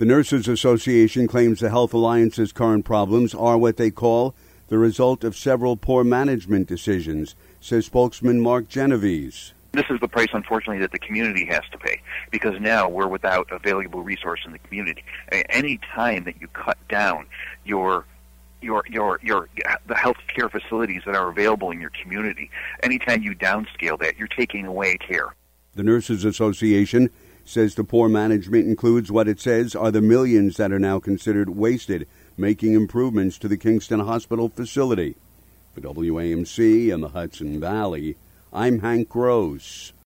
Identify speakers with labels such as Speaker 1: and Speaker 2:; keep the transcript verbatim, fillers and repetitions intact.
Speaker 1: The Nurses Association claims the Health Alliance's current problems are what they call the result of several poor management decisions, says spokesman Mark Genovese.
Speaker 2: This is the price, unfortunately, that the community has to pay, because now we're without a valuable resource in the community. Any time that you cut down your your your your the health care facilities that are available in your community, anytime you downscale that, you're taking away care.
Speaker 1: The Nurses Association says the poor management includes what it says are the millions that are now considered wasted making improvements to the Kingston Hospital facility. For W A M C and the Hudson Valley, I'm Hank Gross.